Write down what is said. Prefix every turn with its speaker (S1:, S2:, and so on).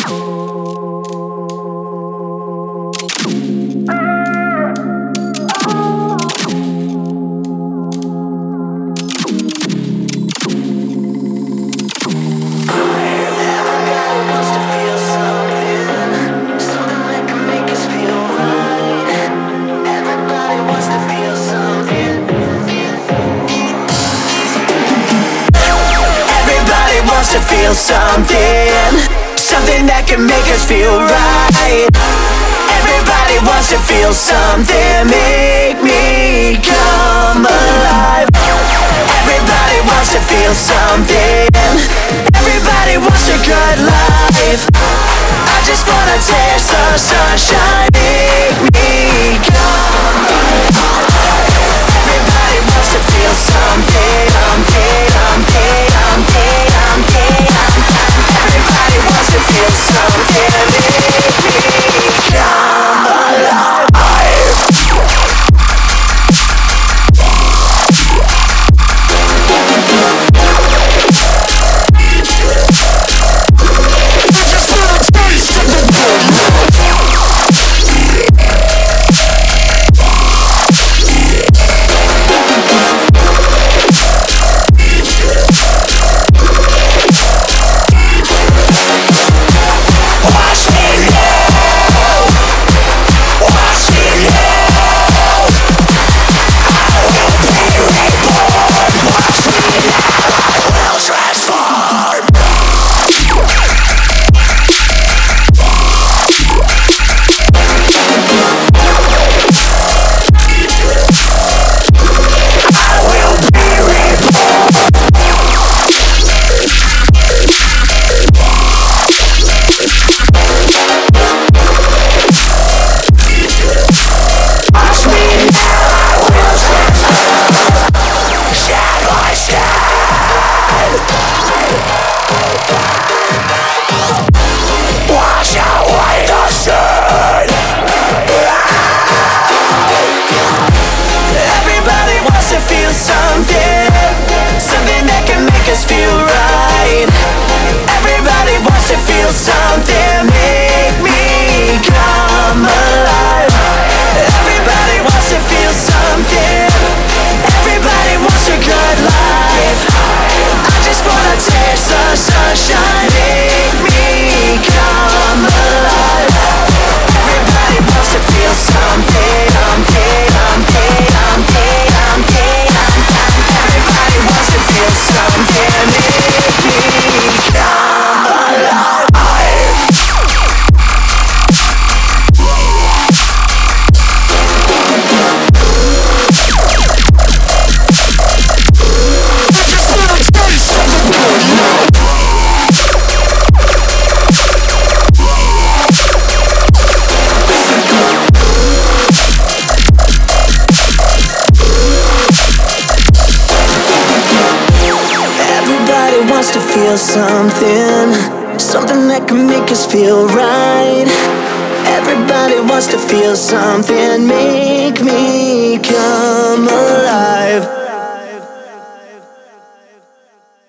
S1: To feel something, something that can make us feel right. Everybody wants to feel something, make me come alive. Everybody wants to feel something, everybody wants a good life. I just wanna taste the sunshine, make me come alive. Everybody wants to feel something, everybody wants to feel something, make me come alive. Something that can make us feel right. Everybody wants to feel something, make me come alive. Everybody wants to feel something, everybody wants a good life. I just wanna taste the sunshine, make me come alive. Everybody wants to feel something, everybody wants to feel something, make me come alive. Wants to feel something, something that can make us feel right. Everybody wants to feel something, make me come alive.